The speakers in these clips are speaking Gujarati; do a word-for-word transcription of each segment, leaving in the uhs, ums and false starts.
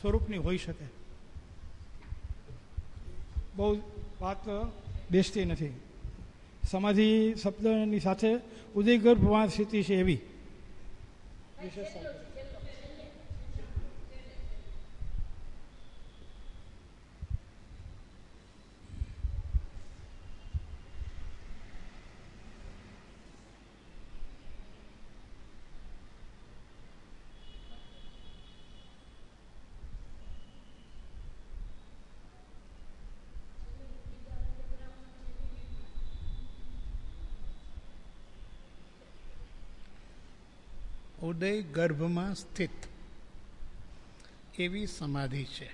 સ્વરૂપની હોઈ શકે. બહુ વાત બેસતી નથી. સમાધિ શબ્દની સાથે ઉદયગર્ભમાં સ્થિતિ છે એવી વિશેષતા. ઉદય ગર્ભમાં સ્થિત એવી સમાધિ છે.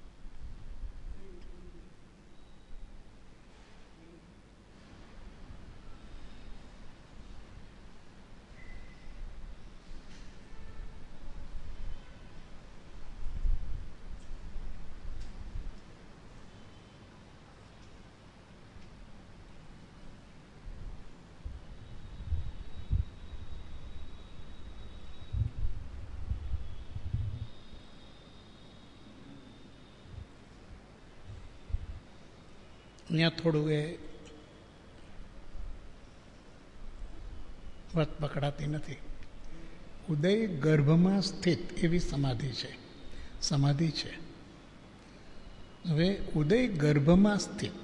અહીંયા થોડું એ વાત પકડાતી નથી. ઉદય ગર્ભમાં સ્થિત એવી સમાધિ છે. સમાધિ છે. હવે ઉદય ગર્ભમાં સ્થિત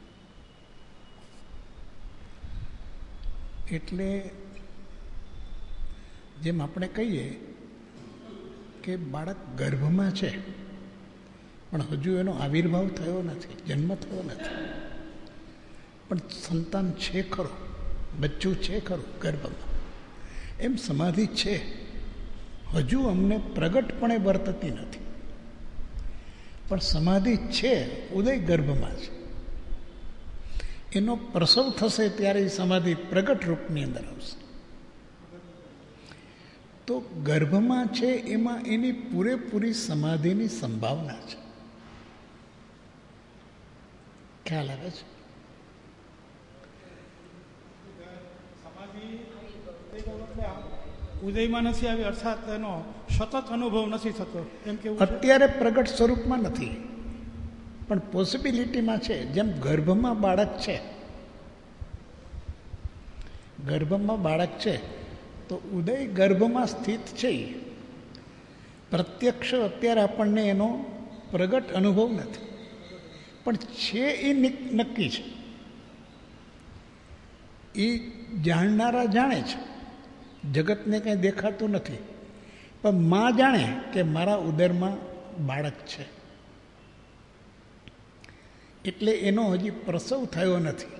એટલે જેમ આપણે કહીએ કે બાળક ગર્ભમાં છે પણ હજુ એનો આવિર્ભાવ થયો નથી, જન્મ થયો નથી, પણ સંતાન છે ખરો, બચ્ચું છે ખરું ગર્ભમાં. એમ સમાધિ છે, હજુ અમને પ્રગટપણે વર્તતી નથી, પણ સમાધિ છે, ઉદય ગર્ભમાં છે. એનો પ્રસવ થશે ત્યારે સમાધિ પ્રગટ રૂપની અંદર આવશે. તો ગર્ભમાં છે એમાં એની પૂરેપૂરી સમાધિની સંભાવના છે. ખ્યાલ આવે છે? ઉદયમાં નથી આવી અર્થાત એનો સતત અનુભવ નથી થતો એમ કે અત્યારે પ્રગટ સ્વરૂપમાં નથી, પણ પોસિબિલિટીમાં છે. જેમ ગર્ભમાં બાળક છે, ગર્ભમાં બાળક છે તો ઉદય ગર્ભમાં સ્થિત છે. પ્રત્યક્ષ અત્યારે આપણને એનો પ્રગટ અનુભવ નથી, પણ છે એ નક્કી છે. એ જાણનારા જાણે છે, જગતને કંઈ દેખાતું નથી, પણ માં જાણે કે મારા ઉદરમાં બાળક છે, એટલે એનો હજી પ્રસવ થયો નથી.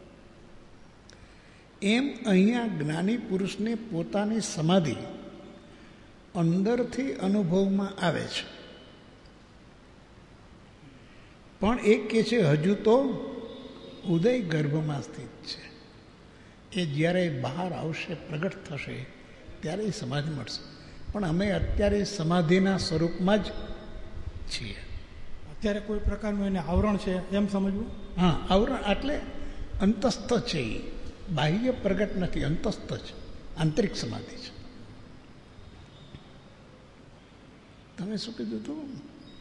એમ અહીંયા જ્ઞાની પુરુષને પોતાની સમાધિ અંદરથી અનુભવમાં આવે છે, પણ એ કહે છે હજુ તો ઉદય ગર્ભમાં સ્થિત છે. એ જ્યારે બહાર આવશે, પ્રગટ થશે, ત્યારે એ સમાધિ મળશે. પણ અમે અત્યારે સમાધિના સ્વરૂપમાં જ છીએ. અત્યારે કોઈ પ્રકારનું એને આવરણ છે એમ સમજવું? હા, આવરણ એટલે અંતસ્થ છે. એ બાહ્ય પ્રગટ નથી, અંતસ્થ છે, આંતરિક સમાધિ છે. તમે શું કીધું હતું?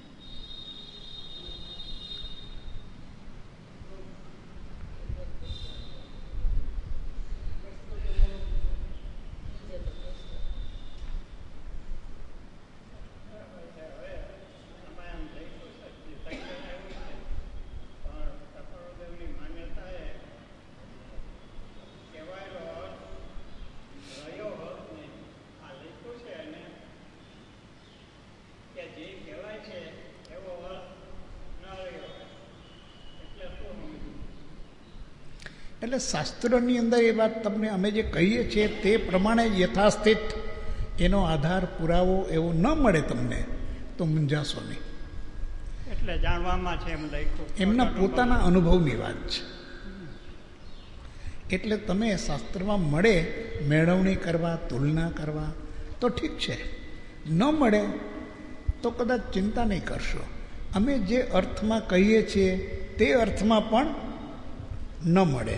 એટલે શાસ્ત્રોની અંદર એ વાત તમને અમે જે કહીએ છીએ તે પ્રમાણે યથાસ્થિત એનો આધાર પુરાવો એવો ન મળે તમને તો મૂંઝાશો નહીં. એટલે જાણવામાં છે એમ લખ્યું, એમના પોતાના અનુભવની વાત છે. એટલે તમે શાસ્ત્રમાં મળે મેળવણી કરવા, તુલના કરવા તો ઠીક છે, ન મળે તો કદાચ ચિંતા નહીં કરશો. અમે જે અર્થમાં કહીએ છીએ તે અર્થમાં પણ ન મળે.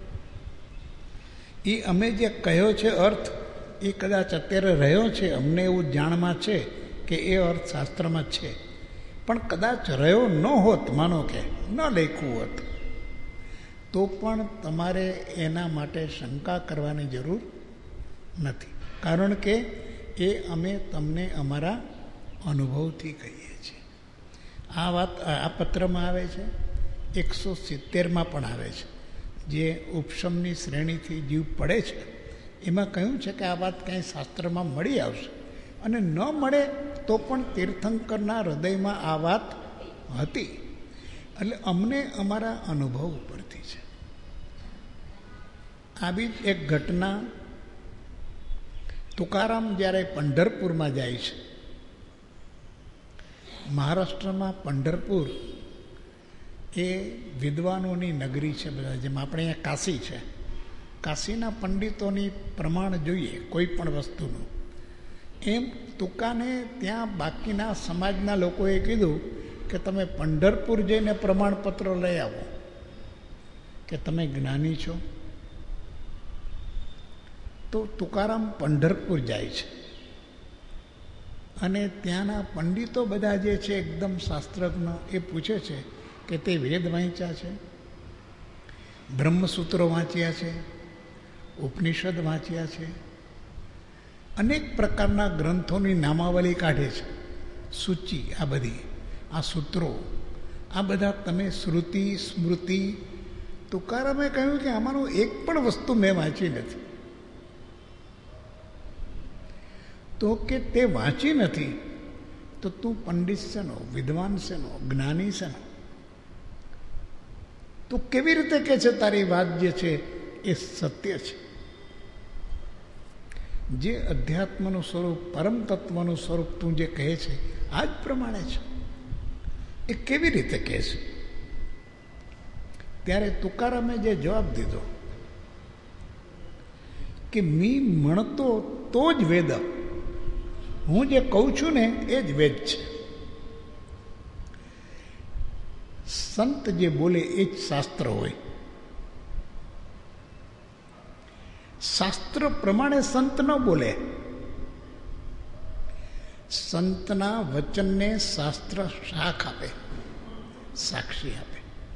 એ અમે જે કહ્યો છે અર્થ એ કદાચ અત્યારે રહ્યો છે, અમને એવું જાણમાં છે કે એ અર્થ શાસ્ત્રમાં છે, પણ કદાચ રહ્યો ન હોત, માનો કે ન લખ્યું હોત, તો પણ તમારે એના માટે શંકા કરવાની જરૂર નથી, કારણ કે એ અમે તમને અમારા અનુભવથી કહીએ છીએ. આ વાત આ પત્રમાં આવે છે, એકસો સિત્તેરમાં પણ આવે છે, જે ઉપશમની શ્રેણીથી જીવ પડે છે, એમાં કહ્યું છે કે આ વાત કંઈ શાસ્ત્રમાં મળી આવશે, અને ન મળે તો પણ તીર્થંકરના હૃદયમાં આ વાત હતી. એટલે અમને અમારા અનુભવ ઉપરથી છે. આવી જ એક ઘટના તુકારામ જ્યારે પંઢરપુરમાં જાય છે, મહારાષ્ટ્રમાં પંઢરપુર એ વિદ્વાનોની નગરી છે બધા, જેમ આપણે અહીંયા કાશી છે. કાશીના પંડિતોની પ્રમાણ જોઈએ કોઈ પણ વસ્તુનું, એમ તુકાને ત્યાં બાકીના સમાજના લોકોએ કીધું કે તમે પંઢરપુર જઈને પ્રમાણપત્ર લઈ આવો કે તમે જ્ઞાની છો. તો તુકારામ પંઢરપુર જાય છે, અને ત્યાંના પંડિતો બધા જે છે એકદમ શાસ્ત્રજ્ઞ, એ પૂછે છે કે તે વેદ વાંચ્યા છે, બ્રહ્મસૂત્રો વાંચ્યા છે, ઉપનિષદ વાંચ્યા છે, અનેક પ્રકારના ગ્રંથોની નામાવલી કાઢે છે, સૂચિ, આ બધી આ સૂત્રો, આ બધા તમે શ્રુતિ સ્મૃતિ. તુકારામે કહ્યું કે આમાંનું એક પણ વસ્તુ મેં વાંચી નથી. તો કે તે વાંચી નથી તો તું પંડિત શેનો, વિદ્વાન શેનો, જ્ઞાની શેનો? તો કેવી રીતે કે છે તારી વાત જે છે એ સત્ય છે? જે અધ્યાત્મનું સ્વરૂપ, પરમ તત્વનું સ્વરૂપ તું જે કહે છે આ જ પ્રમાણે છે, એ કેવી રીતે કહે છે? ત્યારે તુકારામે જે જવાબ દીધો કે મી મણતો તો જ વેદ, હું જે કહું છું ને એ જ વેદ છે. સંત જે બોલે એ જ શાસ્ત્ર હોય. શાસ્ત્ર પ્રમાણે સંત ન બોલે. સંતના વચનને શાસ્ત્ર સાખ આપે, સાક્ષી આપે.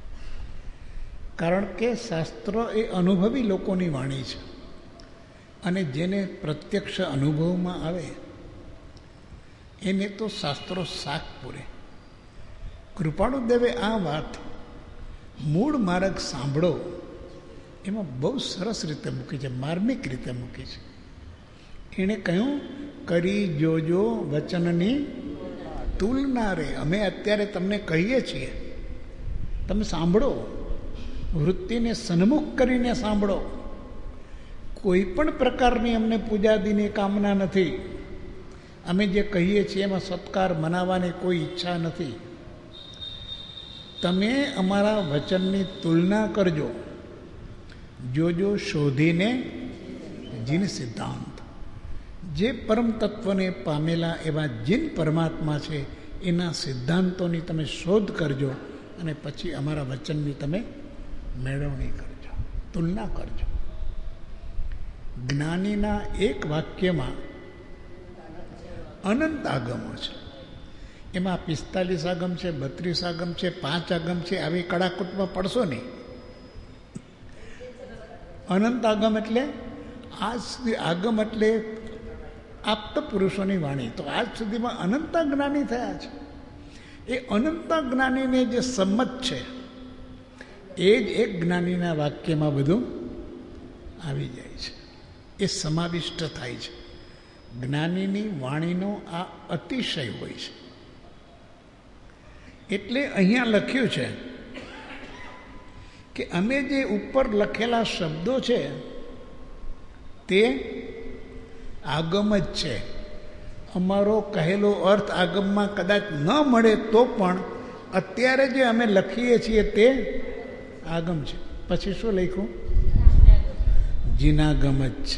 કારણ કે શાસ્ત્ર એ અનુભવી લોકોની વાણી છે, અને જેને પ્રત્યક્ષ અનુભવમાં આવે એને તો શાસ્ત્રો સાખ પૂરે. કૃપાળુદેવે આ વાત મૂળ માર્ગ સાંભળો એમાં બહુ સરસ રીતે મૂકી છે, માર્મિક રીતે મૂકી છે. એણે કહ્યું, કરી જોજો વચનની તુલના રે. અમે અત્યારે તમને કહીએ છીએ, તમે સાંભળો, વૃત્તિને સન્મુખ કરીને સાંભળો. કોઈ પણ પ્રકારની અમને પૂજાદીની કામના નથી. અમે જે કહીએ છીએ એમાં સત્કાર મનાવવાની કોઈ ઈચ્છા નથી. તમે અમારા વચનની તુલના કરજો, જોજો શોધીને જીન સિદ્ધાંત. જે પરમ તત્વને પામેલા એવા જીન પરમાત્મા છે એના સિદ્ધાંતોની તમે શોધ કરજો, અને પછી અમારા વચનની તમે મેળવણી કરજો, તુલના કરજો. જ્ઞાનીના એક વાક્યમાં અનંત આગમો છે. એમાં પિસ્તાલીસ આગમ છે, બત્રીસ આગમ છે, પાંચ આગમ છે. આવી કડાકૂટમાં પડશો નહીં. અનંત આગમ એટલે આજ સુધી આગમ એટલે આપ્ત પુરુષોની વાણી. તો આજ સુધીમાં અનંતા જ્ઞાની થયા છે. એ અનંતા જ્ઞાનીને જે સંમત છે એ જ એક જ્ઞાનીના વાક્યમાં બધું આવી જાય છે, એ સમાવિષ્ટ થાય છે. જ્ઞાનીની વાણીનો આ અતિશય હોય છે. એટલે અહીંયા લખ્યું છે કે અમે જે ઉપર લખેલા શબ્દો છે તે આગમ જ છે. અમારો કહેલો અર્થ આગમમાં કદાચ ન મળે તો પણ અત્યારે જે અમે લખીએ છીએ તે આગમ છે. પછી શું લખ્યું? જીનાગમ જ છે.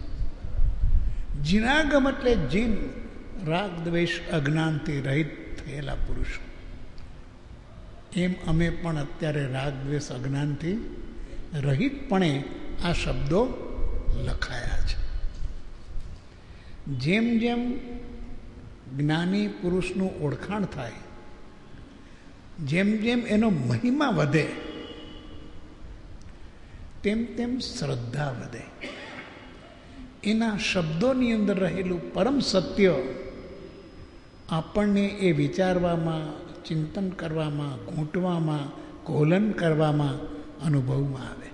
જીનાગમ એટલે જીન, રાગ દ્વેષ અજ્ઞાનથી રહિત થયેલા પુરુષો. એમ અમે પણ અત્યારે રાગ દ્વેષ અજ્ઞાનથી રહિતપણે આ શબ્દો લખાયા છે. જેમ જેમ જ્ઞાની પુરુષનું ઓળખાણ થાય જેમ જેમ એનો મહિમા વધે તેમ તેમ શ્રદ્ધા વધે. એના શબ્દોની અંદર રહેલું પરમ સત્ય આપણને એ વિચારવામાં, ચિંતન કરવામાં, ઘૂંટવામાં, કોલન કરવામાં, અનુભવમાં આવે.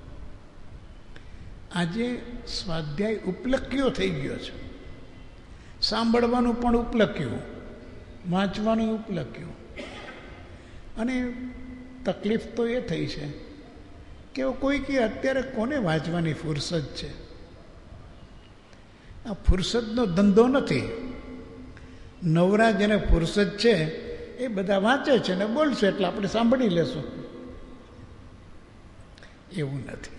આજે સ્વાધ્યાય ઉપલક્ષ્યો થઈ ગયો છે. સાંભળવાનું પણ ઉપલક્ષ્યું, વાંચવાનું ઉપલક્ષ્યું. અને તકલીફ તો એ થઈ છે કે કોઈ કે અત્યારે કોને વાંચવાની ફુરસદ છે? આ ફુરસદનો ધંધો નથી. નવરા જેને ફુરસદ છે એ બધા વાંચે છે ને બોલશે એટલે આપણે સાંભળી લેશું. એવું નથી.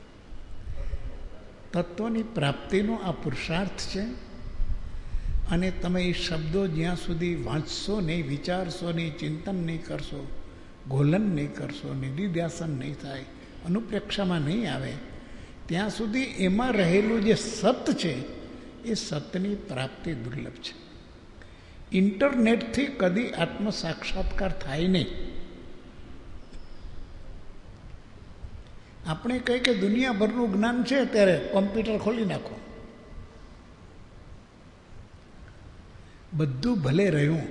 તત્વની પ્રાપ્તિનો આ પુરુષાર્થ છે. અને તમે એ શબ્દો જ્યાં સુધી વાંચશો નહીં, વિચારશો નહીં, ચિંતન નહીં કરશો, ગોલન નહીં કરશો, નિધિધ્યાસન નહીં થાય, અનુપ્રેક્ષામાં નહીં આવે, ત્યાં સુધી એમાં રહેલું જે સત છે એ સતની પ્રાપ્તિ દુર્લભ છે. ઇન્ટરનેટથી કદી આત્મ સાક્ષાત્કાર થાય નહીં. આપણે કહીએ કે દુનિયાભરનું જ્ઞાન છે, ત્યારે કોમ્પ્યુટર ખોલી નાખો, બધું ભલે રહ્યું,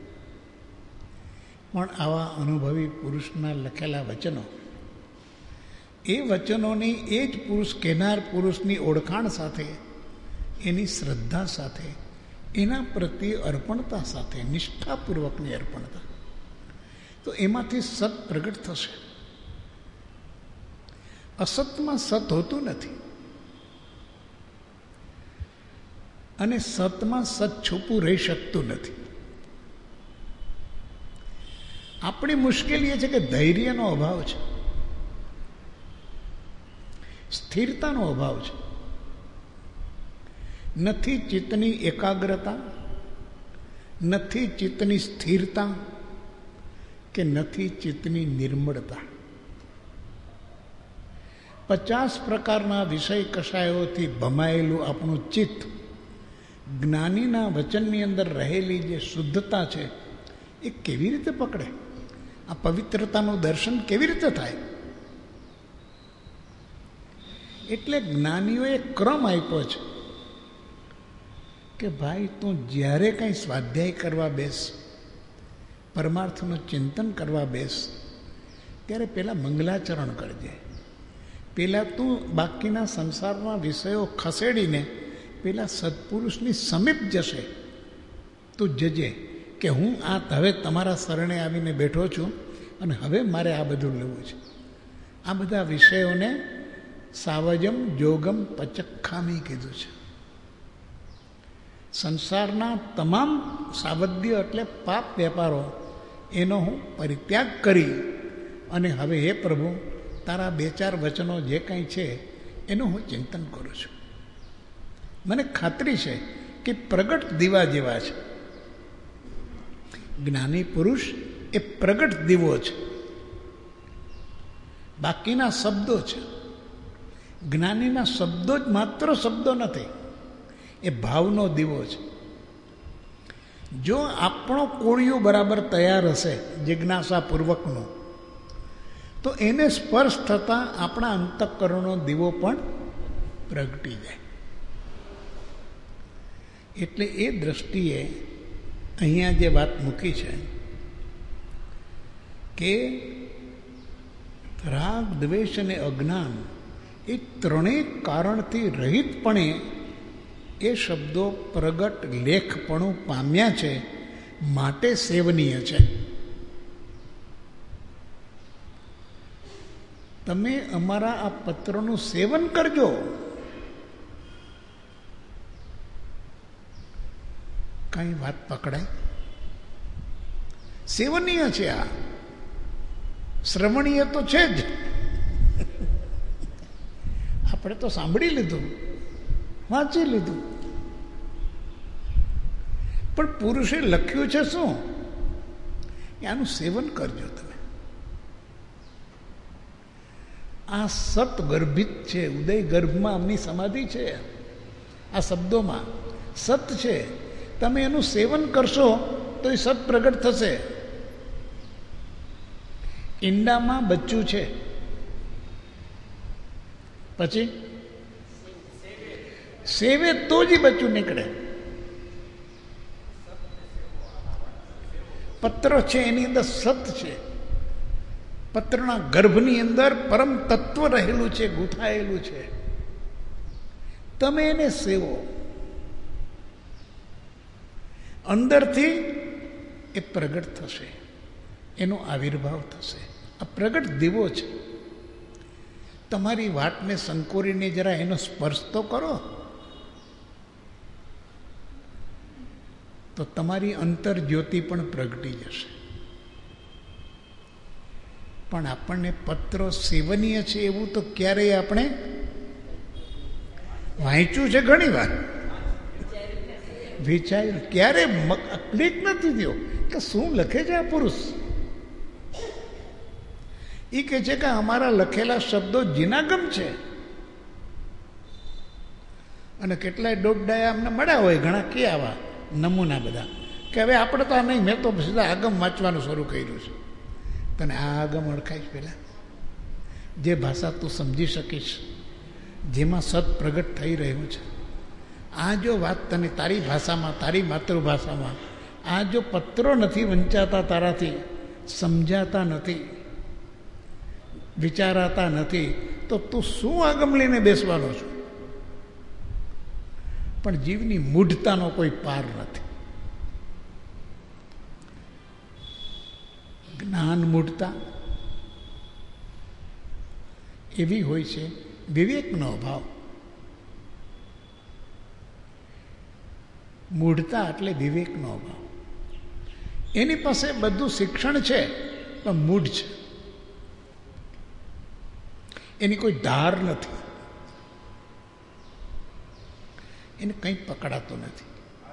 પણ આવા અનુભવી પુરુષના લખેલા વચનો, એ વચનોની એ જ પુરુષ કહેનાર પુરુષની ઓળખાણ સાથે, એની શ્રદ્ધા સાથે, એના પ્રત્યે અર્પણતા સાથે, નિષ્ઠાપૂર્વકની અર્પણતા, તો એમાંથી સત પ્રગટ થશે. અસતમાં સત હોતું નથી, અને સતમાં સત છુપું રહી શકતું નથી. આપણી મુશ્કેલી એ છે કે ધૈર્યનો અભાવ છે, સ્થિરતાનો અભાવ છે. નથી ચિત્તની એકાગ્રતા, નથી ચિત્તની સ્થિરતા, કે નથી ચિત્તની નિર્મળતા. પચાસ પ્રકારના વિષય કષાયોથી ભમાયેલું આપણું ચિત્ત જ્ઞાનીના વચનની અંદર રહેલી જે શુદ્ધતા છે એ કેવી રીતે પકડે? આ પવિત્રતાનું દર્શન કેવી રીતે થાય? એટલે જ્ઞાનીઓએ ક્રમ આપ્યો છે કે ભાઈ તું જ્યારે કંઈ સ્વાધ્યાય કરવા બેસ, પરમાર્થનું ચિંતન કરવા બેસ, ત્યારે પહેલાં મંગલાચરણ કરજે. પહેલાં તું બાકીના સંસારના વિષયો ખસેડીને પેલા સત્પુરુષની સમીપ જશે. તું જજે કે હું આ હવે તમારા શરણે આવીને બેઠો છું અને હવે મારે આ બધું લેવું છે. આ બધા વિષયોને સાવજમ જોગમ પચક્ખામી કીધું છે. સંસારના તમામ સાવદ્ય એટલે પાપ વેપારો, એનો હું પરિત્યાગ કરી અને હવે હે પ્રભુ તારા બે ચાર વચનો જે કંઈ છે એનું હું ચિંતન કરું છું. મને ખાતરી છે કે પ્રગટ દીવા જેવા છે. જ્ઞાની પુરુષ એ પ્રગટ દીવો છે, બાકીના શબ્દો છે. જ્ઞાનીના શબ્દો જ માત્ર શબ્દો નથી, એ ભાવનો દીવો છે. જો આપણો કોળિયું બરાબર તૈયાર હશે જિજ્ઞાસાપૂર્વકનો, તો એને સ્પર્શ થતાં આપણા અંતઃકરણનો દીવો પણ પ્રગટી જાય. એટલે એ દ્રષ્ટિએ અહીંયા જે વાત મૂકી છે કે રાગ, દ્વેષ અને અજ્ઞાન એ ત્રણેય કારણથી રહિતપણે એ શબ્દો પ્રગટ લેખપણું પામ્યા છે, માટે સેવનીય છે. તમે અમારા આ પત્રનું સેવન કરજો. કઈ વાત પકડાય? સેવનીય છે. આ શ્રવણીય તો છે જ. આપણે તો સાંભળી લીધું, વાંચી લીધું, પણ પુરુષે લખ્યું છે શું? આનું સેવન કરજો તમે. આ સત ગર્ભિત છે, ઉદય ગર્ભમાં અમની સમાધિ છે. આ શબ્દોમાં સત છે. તમે એનું સેવન કરશો તો એ સત પ્રગટ થશે. ઈંડામાં બચ્ચું છે, પછી સેવે તો જ બચ્ચું નીકળે. પત્ર છે એની અંદર સત છે, પત્રના ગર્ભની અંદર પરમ તત્વ રહેલું છે, ગૂંથાયેલું છે. તમે એને સેવો, અંદરથી એ પ્રગટ થશે, એનો આવિર્ભાવ થશે. આ પ્રગટ દીવો છે. તમારી વાતને સંકોરીને જરા એનો સ્પર્શ તો કરો, તો તમારી અંતર જ્યોતિ પણ પ્રગટી જશે. પણ આપણને પત્રો સેવનીય છે એવું તો ક્યારેય આપણે વાંચ્યું છે, ઘણી વાર વિચાર્યું, ક્યારે ક્લિક નથી થયો કે શું લખે છે આ પુરુષ. એ કહે છે કે અમારા લખેલા શબ્દો જીનાગમ છે. અને કેટલાય દોડડાયા અમને મળ્યા હોય, ઘણા કે આવા નમૂના બધા કે હવે આપણે તો આ નહીં, મેં તો સીધા આગમ વાંચવાનું શરૂ કર્યું છે. તને આ આગમ ઓળખાય પહેલાં, જે ભાષા તું સમજી શકીશ, જેમાં સત પ્રગટ થઈ રહ્યું છે. આ જો વાત તને તારી ભાષામાં, તારી માતૃભાષામાં, આ જો પત્રો નથી વંચાતા, તારાથી સમજાતા નથી, વિચારાતા નથી, તો તું શું આગમ લઈને બેસવાનો છો? પણ જીવની મૂઢતાનો કોઈ પાર નથી. જ્ઞાન મૂઢતા એવી હોય છે, વિવેકનો અભાવ. મૂઢતા એટલે વિવેકનો અભાવ. એની પાસે બધું શિક્ષણ છે પણ મૂઢ છે, એની કોઈ ધાર નથી, એને કંઈ પકડાતું નથી.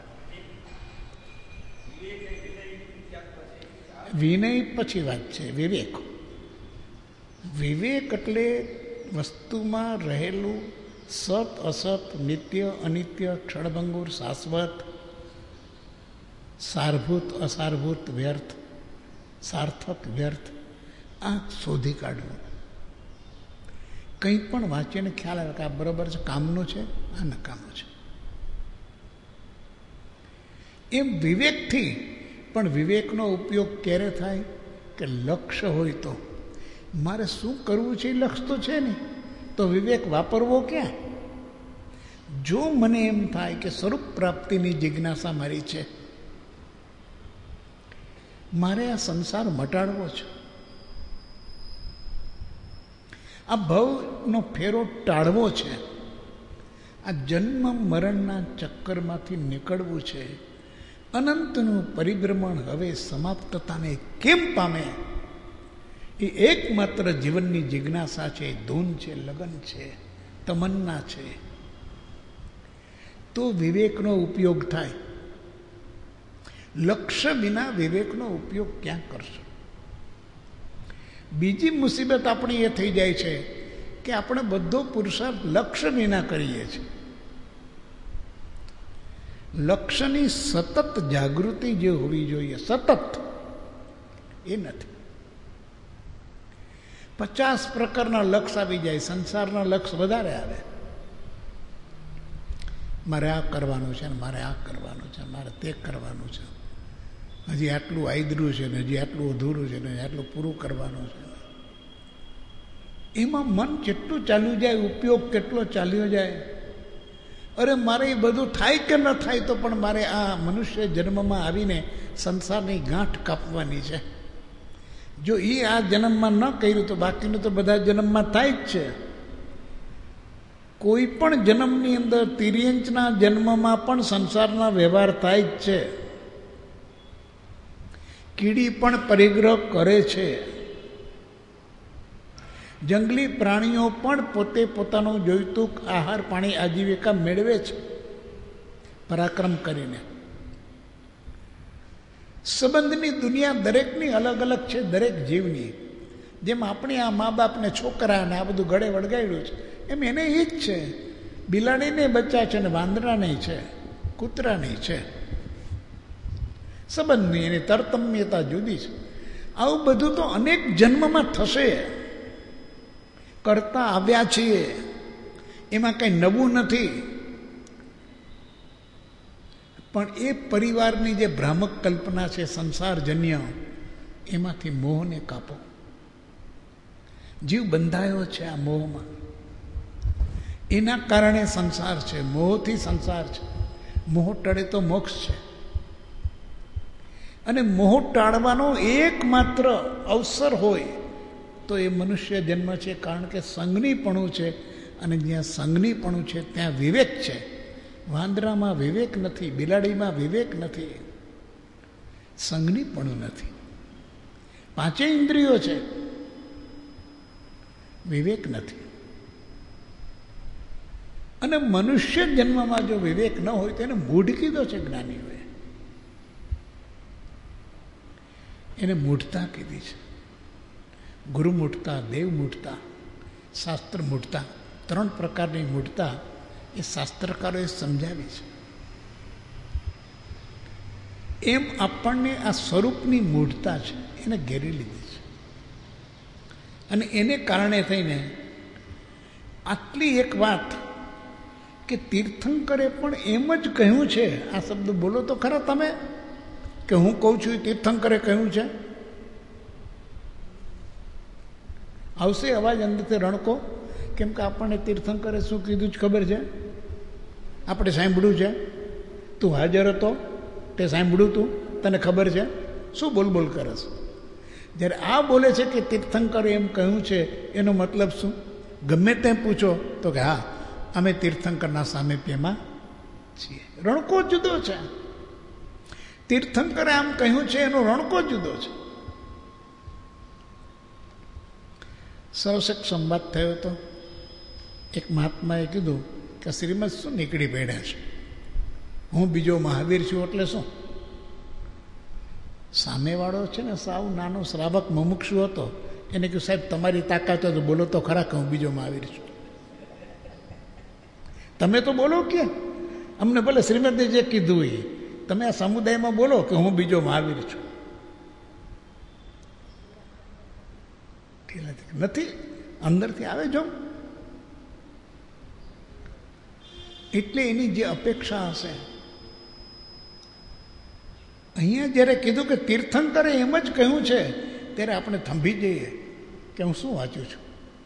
વિનય પછી વાત છે, વિવેક. વિવેક એટલે વસ્તુમાં રહેલું સત અસત, નિત્ય અનિત્ય, ક્ષણભંગુર શાશ્વત, સારભૂત અસારભૂત, વ્યર્થ સાર્થક વ્યર્થ, આ શોધી કાઢવું. કંઈ પણ વાંચીને ખ્યાલ આવે કે આ બરાબર છે, કામનું છે, આ નકામનું છે. એમ વિવેકથી, પણ વિવેકનો ઉપયોગ ક્યારે થાય કે લક્ષ્ય હોય તો. મારે શું કરવું છે એ લક્ષ્ય તો છે ને, તો વિવેક વાપરવો ક્યાં? જો મને એમ થાય કે સ્વરૂપ પ્રાપ્તિની જિજ્ઞાસા મારી છે, મારે આ સંસાર મટાડવો છે, આ ભવનો ફેરો ટાળવો છે, આ જન્મ મરણના ચક્કરમાંથી નીકળવું છે, અનંતનું પરિભ્રમણ હવે સમાપ્તતાને કેમ પામે, એ એકમાત્ર જીવનની જિજ્ઞાસા છે, ધૂન છે, લગન છે, તમન્ના છે. તો વિવેકનો ઉપયોગ થાય. લક્ષ્ય વિના વિવેકનો ઉપયોગ ક્યાં કરશો? બીજી મુસીબત આપણી એ થઈ જાય છે કે આપણે બધો પુરુષાર્થ લક્ષ્ય વિના કરીએ છીએ. લક્ષ્યની સતત જાગૃતિ જે હોવી જોઈએ, સતત, એ નથી. પચાસ પ્રકારના લક્ષ્ય આવી જાય, સંસારના લક્ષ્ય વધારે આવે. મારે આ કરવાનું છે, મારે આ કરવાનું છે, મારે તે કરવાનું છે, હજી આટલું આયદરું છે ને હજી આટલું અધૂરું છે ને આટલું પૂરું કરવાનું છે. એમાં મન કેટલું ચાલ્યું જાય, ઉપયોગ કેટલો ચાલ્યો જાય. અરે મારે એ બધું થાય કે ન થાય તો પણ મારે આ મનુષ્ય જન્મમાં આવીને સંસારની ગાંઠ કાપવાની છે. જો એ આ જન્મમાં ન કર્યું તો બાકીનું તો બધા જન્મમાં થાય જ છે. કોઈ પણ જન્મની અંદર તિર્યંચના જન્મમાં પણ સંસારના વ્યવહાર થાય જ છે. કીડી પણ પરિગ્રહ કરે છે. જંગલી પ્રાણીઓ પણ પોતે પોતાનું જોઈતું આહાર પાણી આજીવિકા મેળવે છે પરાક્રમ કરીને. સંબંધની દુનિયા દરેકની અલગ અલગ છે, દરેક જીવની. જેમ આપણે આ મા બાપને છોકરાને આ બધું ગળે વળગાડ્યું છે, એમ એને એ જ છે. બિલાડીને બચ્ચા છે ને વાંદરાને છે, કૂતરાની છે. સંબંધની એની તરતમ્યતા જુદી છે. આવું બધું તો અનેક જન્મમાં થશે, કરતા આવ્યા છીએ, એમાં કંઈ નવું નથી. પણ એ પરિવારની જે ભ્રામક કલ્પના છે સંસારજન્ય, એમાંથી મોહને કાપો. જીવ બંધાયો છે આ મોહમાં, એના કારણે સંસાર છે, મોહથી સંસાર છે. મોહ ટળે તો મોક્ષ છે. અને મોહ ટાળવાનો એકમાત્ર અવસર હોય તો એ મનુષ્ય જન્મ છે, કારણ કે સંગનીપણું છે, અને જ્યાં સંગનીપણું છે ત્યાં વિવેક છે. વાંદરામાં વિવેક નથી, બિલાડીમાં વિવેક નથી, સંગનીપણું નથી. પાંચે ઇન્દ્રિયો છે, વિવેક નથી. અને મનુષ્ય જન્મમાં જો વિવેક ન હોય તો એને મૂઢ કીધો છે જ્ઞાનીઓએ. એને મૂઢતા કીધી છે. ગુરુ મૂઢતા, દેવ મૂઢતા, શાસ્ત્ર મૂઢતા, ત્રણ પ્રકારની મૂઢતા એ શાસ્ત્રકારોએ સમજાવી છે. એમ આપણને આ સ્વરૂપની મૂઢતા છે એને ઘેરી લીધી છે. અને એને કારણે થઈને આટલી એક વાત કે તીર્થંકરે પણ એમ જ કહ્યું છે, આ શબ્દ બોલો તો ખરા તમે, કે હું કહું છું એ તીર્થંકરે કહ્યું છે. આવશે અવાજ અંદરથી રણકો, કેમ કે આપણને તીર્થંકરે શું કીધું જ ખબર છે, આપણે સાંભળ્યું છે. તું હાજર હતો, તે સાંભળ્યું તું, તને ખબર છે, શું બોલ બોલ કરે છે. જ્યારે આ બોલે છે કે તીર્થંકરે એમ કહ્યું છે, એનો મતલબ શું? ગમે તેમ પૂછો તો કે હા અમે તીર્થંકરના સામીપ્યમાં છીએ. રણકો જુદો છે. તીર્થંકરે આમ કહ્યું છે એનો રણકો જુદો છે. સરસ એક સંવાદ થયો હતો. એક મહાત્માએ કીધું કે શ્રીમદ શું નીકળી પડ્યા છે, હું બીજો મહાવીર છું એટલે શું? સામેવાળો છે ને સાવ નાનો શ્રાવક મુમુક્ષુ હતો, એને કહ્યું સાહેબ તમારી તાકાત હોય તો બોલો તો ખરા કે હું બીજો મહાવીર છું. તમે તો બોલો કે અમને ભલે શ્રીમદે જે કીધું એ તમે આ સમુદાયમાં બોલો કે હું બીજો મહાવીર છું. નથી, અંદરથી આવે જો. એટલે એની જે અપેક્ષા હશે, અહીંયા જ્યારે કીધું કે તીર્થંકરે એમ જ કહ્યું છે, ત્યારે આપણે થંભી જઈએ કે હું શું વાંચું છું.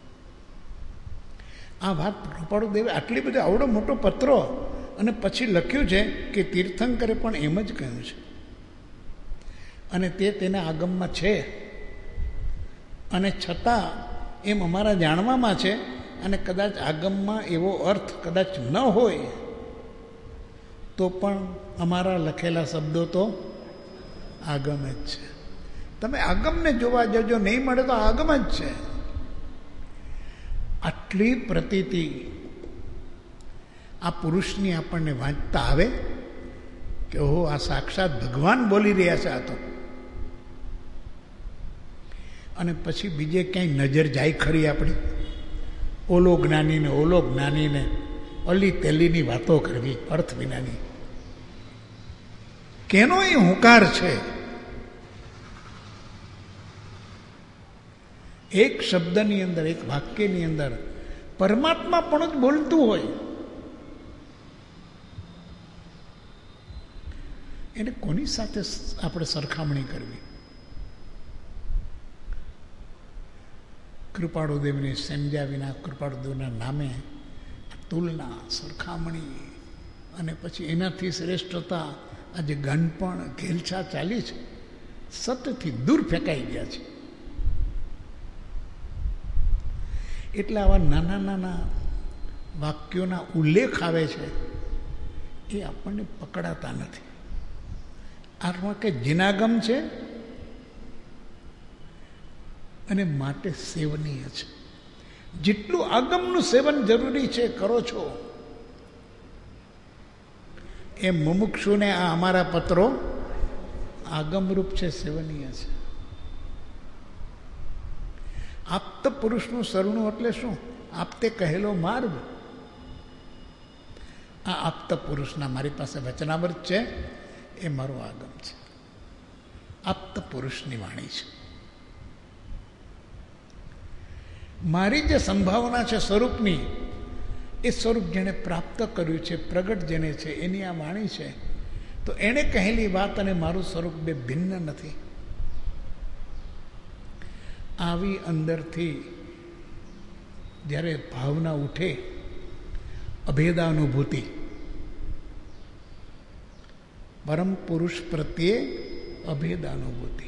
આ વાત કૃપાળુદેવે આટલી બધી આવડો મોટો પત્રો અને પછી લખ્યું છે કે તીર્થંકરે પણ એમ જ કહ્યું છે, અને તે તેના આગમમાં છે, અને છતાં એમ અમારા જાણવામાં છે, અને કદાચ આગમમાં એવો અર્થ કદાચ ન હોય તો પણ અમારા લખેલા શબ્દો તો આગમ જ છે. તમે આગમને જોવા જજો, નહીં મળે તો આગમ જ છે. આટલી પ્રતીતિ આ પુરુષની આપણને વાંચતા આવે કે ઓહો આ સાક્ષાત ભગવાન બોલી રહ્યા છે આ તો. અને પછી બીજે ક્યાંય નજર જાય ખરી આપણી? ઓલો જ્ઞાનીને ઓલો જ્ઞાનીને અલી તેલીની વાતો કરવી અર્થ વિનાની. કેનો એ હુંકાર છે? એક શબ્દની અંદર, એક વાક્યની અંદર પરમાત્મા પણ જ બોલતું હોય, એને કોની સાથે આપણે સરખામણી કરવી? કૃપાળુદેવને સમજ્યા વિના કૃપાળુદેવના નામે તુલના, સરખામણી અને પછી એનાથી શ્રેષ્ઠતા, આજે ગણપણ ઘેલછા ચાલી છે, સતથી દૂર ફેંકાઈ ગયા છે. એટલે આવા નાના નાના વાક્યોના ઉલ્લેખ આવે છે એ આપણને પકડાતા નથી. આમાં કે જીનાગમ છે અને માટે સેવનીય છે. જેટલું આગમનું સેવન જરૂરી છે કરો છો, એ મુમુક્ષુને આ અમારા પત્રો આગમરૂપ છે, સેવનીય છે. આપ્ત પુરુષનું શરણું એટલે શું? આપતે કહેલો માર્ગ. આ આપ્ત પુરુષના મારી પાસે વચનામૃત છે, એ મારો આગમ છે. આપ્ત પુરુષની વાણી છે. મારી જે સંભાવના છે સ્વરૂપની, એ સ્વરૂપ જેણે પ્રાપ્ત કર્યું છે, પ્રગટ જેને છે, એની આ વાણી છે. તો એણે કહેલી વાત અને મારું સ્વરૂપ બે ભિન્ન નથી. આવી અંદરથી જ્યારે ભાવના ઉઠે, અભેદાનુભૂતિ, પરમ પુરુષ પ્રત્યે અભેદાનુભૂતિ,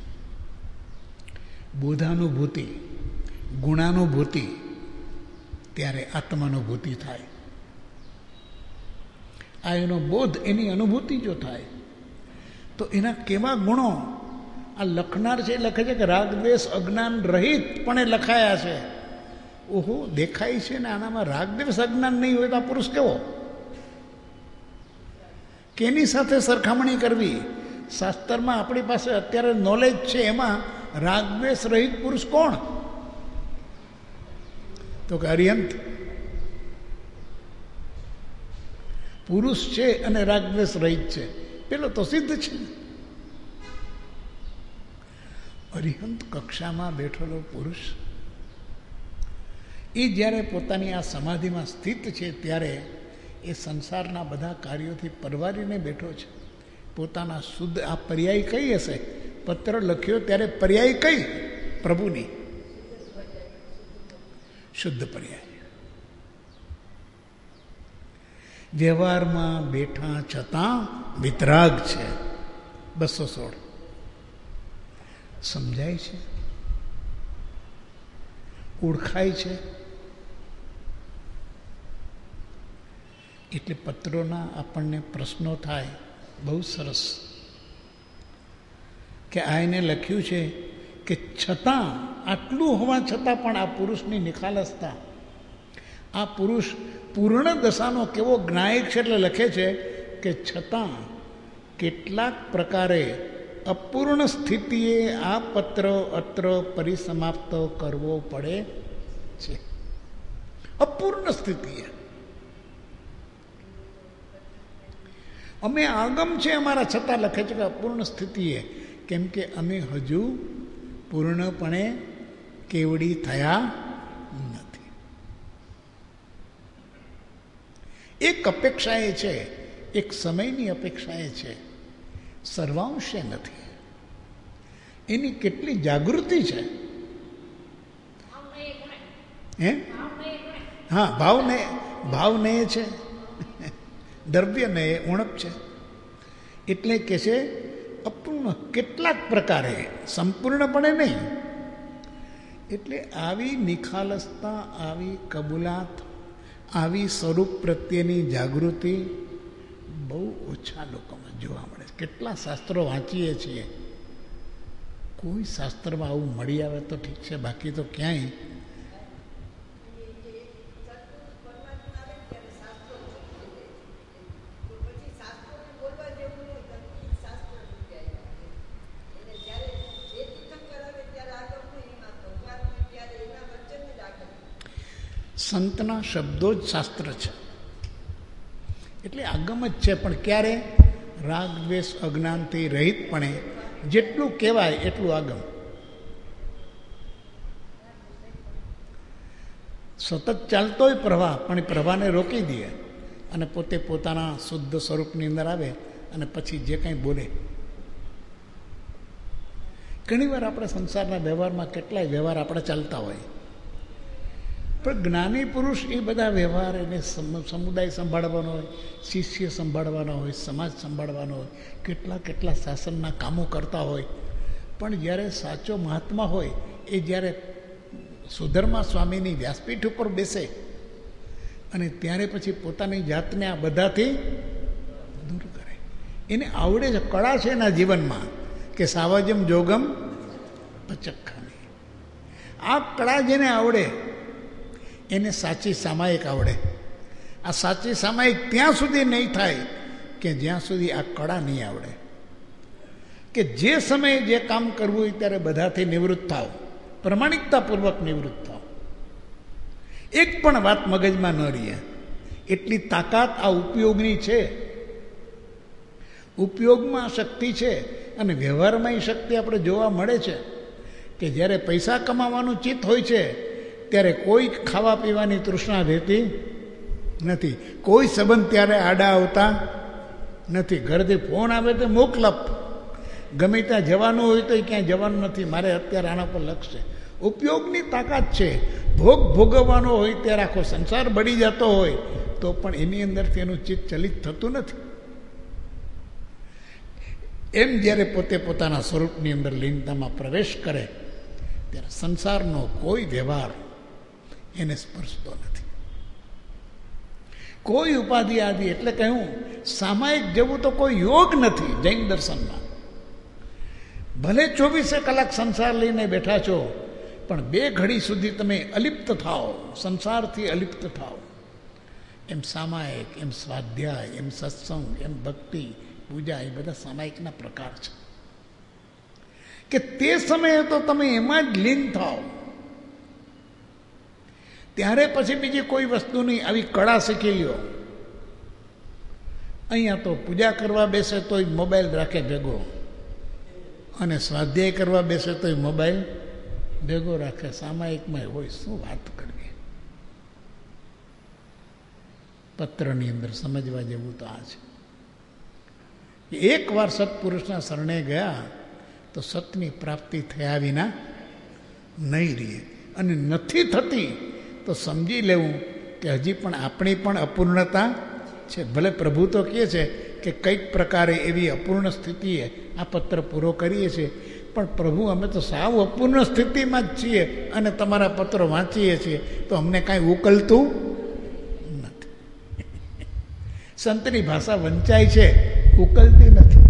બોધાનુભૂતિ, ગુણાનુભૂતિ, ત્યારે આત્માનુભૂતિ થાય. આ એનો બોધ, એની અનુભૂતિ જો થાય તો એના કેવા ગુણો આ લખનાર છે લખે છે કે રાગદ્વેષ અજ્ઞાન રહિત પણ લખાયા છે. ઓહો, દેખાય છે ને આનામાં રાગદ્વેષ અજ્ઞાન નહીં હોય તો આ પુરુષ કેવો? કેની સાથે સરખામણી કરવી? શાસ્ત્રમાં આપણી પાસે અત્યારે નોલેજ છે, એમાં રાગદ્વેષ રહિત પુરુષ કોણ? તો કે અરિહંત પુરુષ છે અને રાગદ્વેષ રહિત છે. પેલો તો સિદ્ધ છે. અરિહંત કક્ષામાં બેઠેલો પુરુષ એ જ્યારે પોતાની આ સમાધિમાં સ્થિત છે ત્યારે એ સંસારના બધા કાર્યોથી પરવારીને બેઠો છે. પોતાના શુદ્ધ, આ પર્યાય કઈ હશે? પત્ર લખ્યો ત્યારે પર્યાય કઈ? પ્રભુની શુદ્ધ પર્યાય. વ્યવહારમાં બેઠા છતાં વિતરાગ છે. બસો સોળ સમજાય છે, ઓળખાય છે. એટલે પત્રોના આપણને પ્રશ્નો થાય, બહુ સરસ કે આ એને લખ્યું છે કે છતાં, આટલું હોવા છતાં પણ આ પુરુષની નિખાલસતા, આ પુરુષ પૂર્ણ દશાનો કેવો જ્ઞાયક છે. એટલે લખે છે કે છતાં કેટલાક પ્રકારે અપૂર્ણ સ્થિતિએ આ પત્ર અત્ર પરિસમાપ્ત કરવો પડે છે. અપૂર્ણ સ્થિતિએ અમે આગમ છે અમારા, છતાં લખે છે કે અપૂર્ણ સ્થિતિએ, કેમ કે અમે હજુ પૂર્ણપણે કેવડી થયા નથી. એક અપેક્ષા એ છે, એક સમયની અપેક્ષા એ છે, સર્વાંશે નથી. એની કેટલી જાગૃતિ છે. હે હા, ભાવને ભાવને છે, દ્રવ્યને ઉણપ છે. એટલે કે છે અપૂર્ણ, કેટલાક પ્રકારે, સંપૂર્ણપણે નહીં. એટલે આવી નિખાલસતા, આવી કબૂલાત, આવી સ્વરૂપ પ્રત્યેની જાગૃતિ બહુ ઓછા લોકોમાં જોવા મળે છે. કેટલા શાસ્ત્રો વાંચીએ છીએ, કોઈ શાસ્ત્રમાં આવું મળી આવે તો ઠીક છે, બાકી તો ક્યાંય. સંતના શબ્દો જ શાસ્ત્ર છે. એટલે આગમ જ છે, પણ ક્યારે? રાગ દ્વેષ અજ્ઞાનથી રહિતપણે જેટલું કહેવાય એટલું આગમ. સતત ચાલતોય પ્રવાહ, પણ એ પ્રવાહને રોકી દે અને પોતે પોતાના શુદ્ધ સ્વરૂપની અંદર આવે અને પછી જે કંઈ બોલે. ઘણીવાર આપણે સંસારના વ્યવહારમાં કેટલાય વ્યવહાર આપણે ચાલતા હોય, પણ જ્ઞાની પુરુષ એ બધા વ્યવહાર એને સમુદાય સંભાળવાનો હોય, શિષ્ય સંભાળવાનો હોય, સમાજ સંભાળવાનો હોય, કેટલા કેટલા શાસનના કામો કરતા હોય. પણ જ્યારે સાચો મહાત્મા હોય એ જ્યારે સુધર્મા સ્વામીની વ્યાસપીઠ ઉપર બેસે અને ત્યારે પછી પોતાની જાતને આ બધાથી દૂર કરે. એને આવડે છે, કળા છે એના જીવનમાં કે સાવજમ જોગમ પચક્ખાની. આ કળા જેને આવડે એને સાચી સામાયિક આવડે. આ સાચી સામાયિક ત્યાં સુધી નહીં થાય કે જ્યાં સુધી આ કળા નહીં આવડે. કે જે સમયે જે કામ કરવું હોય ત્યારે બધાથી નિવૃત્ત થાવ, પ્રમાણિકતાપૂર્વક નિવૃત્ત થાવ, એક પણ વાત મગજમાં ન રહે. એટલી તાકાત આ ઉપયોગની છે. ઉપયોગમાં શક્તિ છે અને વ્યવહારમાં એ શક્તિ આપણે જોવા મળે છે કે જ્યારે પૈસા કમાવાનું ચિત્ત હોય છે ત્યારે કોઈ ખાવા પીવાની તૃષ્ણા રહેતી નથી, કોઈ સંબંધ ત્યારે આડા આવતા નથી. ઘરેથી ફોન આવે તો મોકલપ, ગમે ત્યાં જવાનું હોય તો ક્યાંય જવાનું નથી, મારે અત્યારે આના પર લક્ષ છે. ઉપયોગની તાકાત છે. ભોગ ભોગવવાનો હોય ત્યારે આખો સંસાર બળી જતો હોય તો પણ એની અંદરથી એનું ચિત્ત ચલિત થતું નથી. એમ જ્યારે પોતે પોતાના સ્વરૂપની અંદર લીનતામાં પ્રવેશ કરે ત્યારે સંસારનો કોઈ વ્યવહાર એને સ્પર્શતો નથી. કોઈ ઉપાધિ આદિ, એટલે કહ્યું સામાયિક જેવું તો કોઈ યોગ નથી જૈન દર્શનમાં. ભલે ચોવીસે કલાક સંસાર લઈને બેઠા છો, પણ બે ઘડી સુધી તમે અલિપ્ત થાઓ, સંસારથી અલિપ્ત થાઓ. એમ સામાયિક, એમ સ્વાધ્યાય, એમ સત્સંગ, એમ ભક્તિ, પૂજા, એ બધા સામાયિકના પ્રકાર છે કે તે સમયે તો તમે એમાં જ લીન થાઓ. ત્યારે પછી બીજી કોઈ વસ્તુની આવી કળા શીખી લ્યો. અહીંયા તો પૂજા કરવા બેસે તોય મોબાઈલ રાખે ભેગો, અને સ્વાધ્યાય કરવા બેસે તોય મોબાઈલ ભેગો રાખે. સામાયિકમાં હોય શું વાત કરવી. પત્રની અંદર સમજવા જેવું તો આ છે. એક વાર સત્પુરુષના શરણે ગયા તો સતની પ્રાપ્તિ થયા વિના નહીં રહે, અને નથી થતી તો સમજી લેવું કે હજી પણ આપણી પણ અપૂર્ણતા છે. ભલે પ્રભુ તો કહે છે કે કંઈક પ્રકારે એવી અપૂર્ણ સ્થિતિએ આ પત્ર પૂરો કરીએ છીએ, પણ પ્રભુ અમે તો સાવ અપૂર્ણ સ્થિતિમાં જ છીએ અને તમારા પત્રો વાંચીએ છીએ તો અમને કાંઈ ઉકલતું નથી. સંતની ભાષા વંચાય છે, ઉકલતી નથી.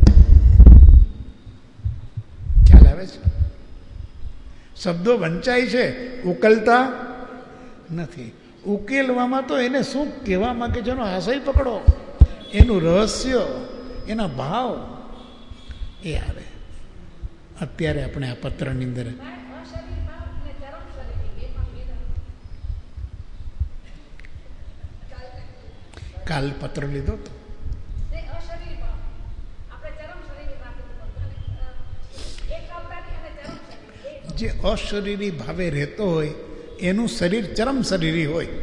ખ્યાલ આવે છે? શબ્દો વંચાય છે, ઉકલતા નથી. ઉકેલવામાં તો એને શું કહેવા માંગે છે એનો આશય પકડો, એનું રહસ્ય, એના ભાવ એ આવે. અત્યારે આપણે આ પત્રની અંદર કાલ પત્ર લીધો તો જે અશરીરી ભાવે રહેતો હોય એનું શરીર ચરમ શરીરી હોય.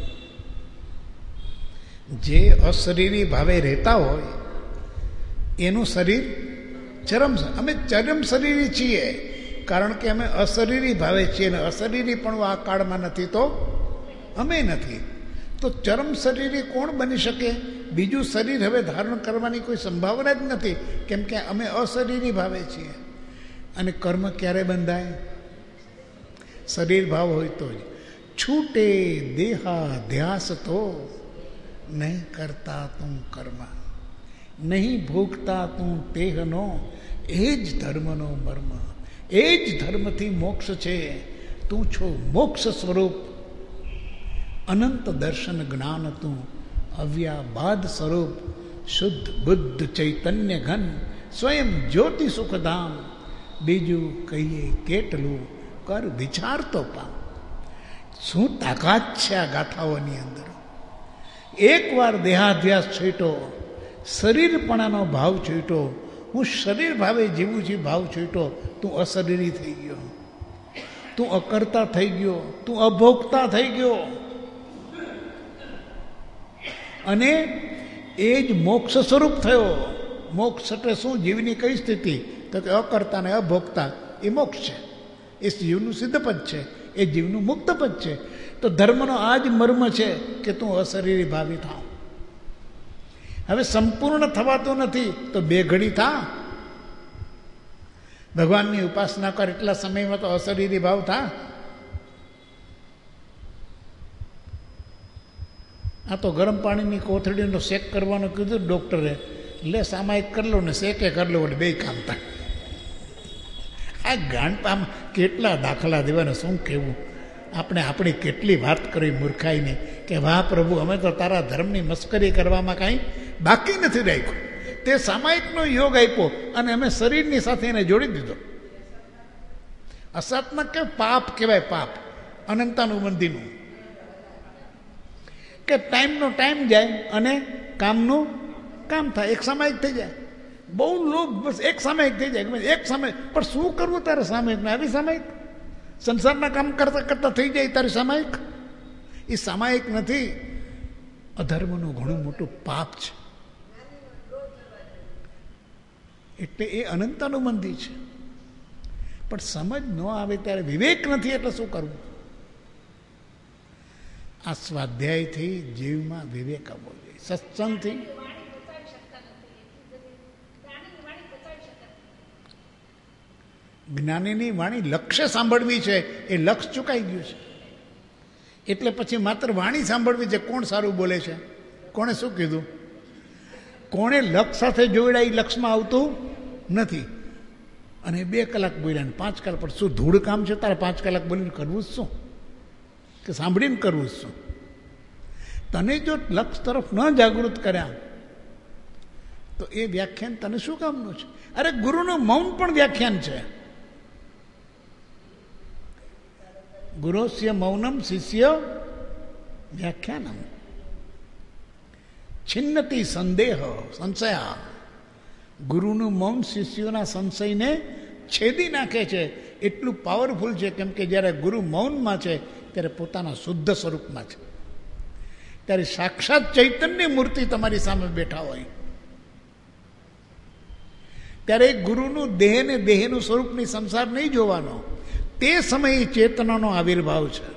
જે અશરીરી ભાવે રહેતા હોય એનું શરીર ચરમ, અમે ચરમ શરીરી છીએ કારણ કે અમે અશરીરી ભાવે છીએ, ને અશરીરી પણ આ કાળમાં નથી તો અમે નથી. તો ચરમ શરીરી કોણ બની શકે? બીજું શરીર હવે ધારણ કરવાની કોઈ સંભાવના જ નથી, કેમ કે અમે અશરીરી ભાવે છીએ. અને કર્મ ક્યારે બંધાય? શરીર ભાવ હોય તો જ. છૂટે દેહાધ્યાસ તો નહીં કરતા તું કર્મ, નહીં ભોગતા તું તેહનો, એ જ ધર્મનો મર્મ. એ જ ધર્મથી મોક્ષ છે. તું છો મોક્ષ સ્વરૂપ, અનંત દર્શન જ્ઞાન તું, અવ્યાબાદ સ્વરૂપ, શુદ્ધ બુદ્ધ ચૈતન્ય ઘન, સ્વયં જ્યોતિ સુખધામ. બીજું કહીએ કેટલું, કર વિચાર તો પામ. શું તાકાત છે આ ગાથાઓની અંદર. એકવાર દેહાધ્યાસ છૂટો, શરીરપણાનો ભાવ છૂટો, હું શરીર ભાવે જીવું છું ભાવ છૂટો, તું અશરીરી થઈ ગયો, તું અકર્તા થઈ ગયો, તું અભોગતા થઈ ગયો. અને એ જ મોક્ષ સ્વરૂપ થયો. મોક્ષ એટલે શું? જીવની કઈ સ્થિતિ? તો કે અકર્તા ને અભોગતા એ મોક્ષ છે. એ જીવનું સિદ્ધપદ છે, એ જીવનું મુક્તપદ છે. તો ધર્મનો આ જ મર્મ છે કે તું અશરીરી ભાવી થાવ. હવે સંપૂર્ણ થવાતું નથી તો બે ઘડી થા, ભગવાનની ઉપાસના કર, એટલા સમયમાં તો અશરીરી ભાવ થા. આ તો ગરમ પાણીની કોથળીનો શેક કરવાનું કીધું ડૉક્ટરે, લે સામાયિક કરી લો ને શેકે કરી લો એટલે બે કામ થાય. આ ગાંઠામ કેટલા દાખલા દેવાના, શું કહેવું. આપણે આપણી કેટલી વાત કરી મૂર્ખાઈની કે વાહ પ્રભુ, અમે તો તારા ધર્મની મસ્કરી કરવામાં કાંઈ બાકી નથી રાખ્યું. તે સામાયિકનો યોગ આપ્યો અને અમે શરીરની સાથે એને જોડી દીધો. અસાત્મક કે પાપ કહેવાય, પાપ અનંતાનુબંધીનું, કે ટાઈમનો ટાઈમ જાય અને કામનું કામ થાય. એક સામાયિક થઈ જાય. બહુ લોક બસ એક સામાયિક થઈ જાય, એક સામાયિક. પણ શું કરવું તારે સામાયિકને? આવી સામાયિક સંસારના કામ કરતાં કરતાં થઈ જાય તારે સામાયિક. એ સામાયિક નથી, અધર્મનું ઘણું મોટું પાપ છે. એટલે એ અનંતાનુબંધી છે. પણ સમજ ન આવે ત્યારે વિવેક નથી એટલે શું કરવું? આ સ્વાધ્યાયથી જીવમાં વિવેક આવવો જોઈએ. સત્સંગથી જ્ઞાનીની વાણી લક્ષ્ય સાંભળવી છે, એ લક્ષ ચૂકાઈ ગયું છે. એટલે પછી માત્ર વાણી સાંભળવી છે. કોણ સારું બોલે છે, કોણે શું કીધું, કોણે લક્ષ સાથે જોડાઈ, લક્ષમાં આવતું નથી. અને બે કલાક બોલ્યા ને પાંચ કલાક પર શું ધૂળ કામ છે તારે પાંચ કલાક બોલીને કરવું જ શું, કે સાંભળીને કરવું જ શું? તને જો લક્ષ તરફ ન જાગૃત કર્યા તો એ વ્યાખ્યાન તને શું કામનું છે? અરે ગુરુનું મૌન પણ વ્યાખ્યાન છે. ગુરોસ્ય મૌનમ શિષ્ય વ્યાખ્યાનમ છિન્નતિ સંદેહ સંશયા. ગુરુનું મૌન શિષ્યોના સંશયને છેદી નાખે છે. એટલું પાવરફુલ છે, કેમ કે જ્યારે ગુરુ મૌનમાં છે ત્યારે પોતાના શુદ્ધ સ્વરૂપમાં છે. ત્યારે સાક્ષાત ચૈતન્ય મૂર્તિ તમારી સામે બેઠા હોય ત્યારે ગુરુનું દેહ ને દેહનું સ્વરૂપની સંસાર નહીં જોવાનો. તે સમયે ચેતનાનો આવિર્ભાવ છે.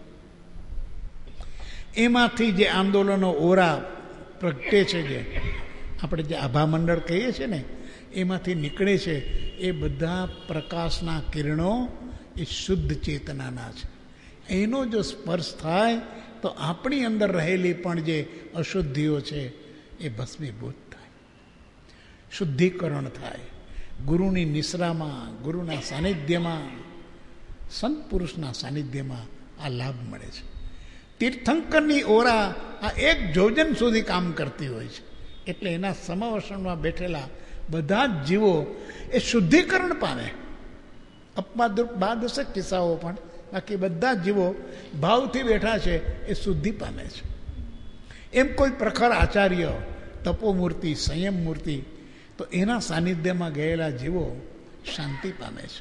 એમાંથી જે આંદોલનો ઓરા પ્રગટે છે, જે આપણે જે આભા મંડળ કહીએ છીએ ને, એમાંથી નીકળે છે એ બધા પ્રકાશના કિરણો એ શુદ્ધ ચેતનાના છે. એનો જો સ્પર્શ થાય તો આપણી અંદર રહેલી પણ જે અશુદ્ધિઓ છે એ ભસ્મીભૂત થાય, શુદ્ધિકરણ થાય. ગુરુની નિશ્રામાં, ગુરુના સાનિધ્યમાં, સંત પુરુષના સાનિધ્યમાં આ લાભ મળે છે. તીર્થંકરની ઓરા આ એક જોજન સુધી કામ કરતી હોય છે. એટલે એના સમાવર્ષણમાં બેઠેલા બધા જ જીવો એ શુદ્ધિકરણ પામે. અપવાદરૂપ બાદ હશે કિસ્સાઓ, પણ બાકી બધા જ જીવો ભાવથી બેઠા છે એ શુદ્ધિ પામે છે. એમ કોઈ પ્રખર આચાર્ય, તપોમૂર્તિ, સંયમ મૂર્તિ, તો એના સાનિધ્યમાં ગયેલા જીવો શાંતિ પામે છે.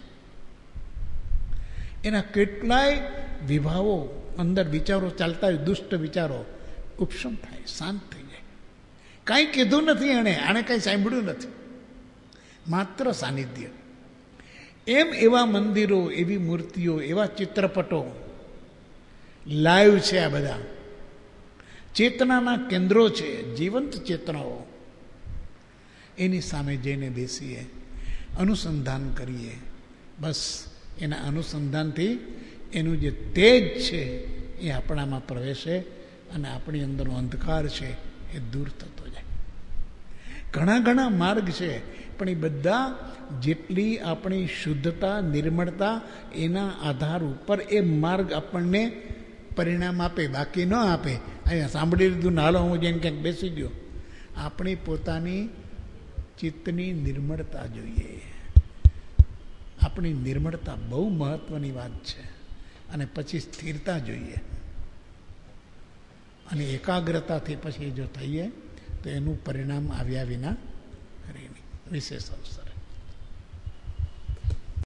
એના કેટલાય વિભાવો, અંદર વિચારો ચાલતા હોય, દુષ્ટ વિચારો ઉપશમ થાય, શાંત થઈ જાય. કાંઈ કીધું નથી એણે, આણે કાંઈ સાંભળ્યું નથી, માત્ર સાનિધ્ય. એમ એવા મંદિરો, એવી મૂર્તિઓ, એવા ચિત્રપટો લાઈવ છે. આ બધા ચેતનાના કેન્દ્રો છે, જીવંત ચેતનાઓ. એની સામે જઈને બેસીએ, અનુસંધાન કરીએ. બસ એના અનુસંધાનથી એનું જે તેજ છે એ આપણામાં પ્રવેશે અને આપણી અંદરનો અંધકાર છે એ દૂર થતો જાય. ઘણા ઘણા માર્ગ છે, પણ એ બધા જેટલી આપણી શુદ્ધતા, નિર્મળતા, એના આધાર ઉપર એ માર્ગ આપણને પરિણામ આપે, બાકી ન આપે. અહીંયા સાંભળી લીધું, નાલો હું જઈને ક્યાંક બેસી ગયો. આપણી પોતાની ચિત્તની નિર્મળતા જોઈએ. આપણી નિર્મળતા બહુ મહત્વની વાત છે. અને પછી સ્થિરતા જોઈએ, અને એકાગ્રતાથી પછી જો થઈએ તો એનું પરિણામ આવ્યા વિના રહે નહીં. વિશેષ અવસર.